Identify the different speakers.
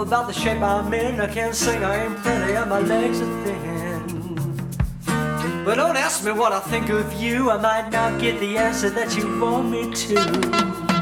Speaker 1: about the shape I'm in. I can't sing, I ain't pretty, and my legs are thin. But don't ask me what I think of you, I might not get the answer that you want me to.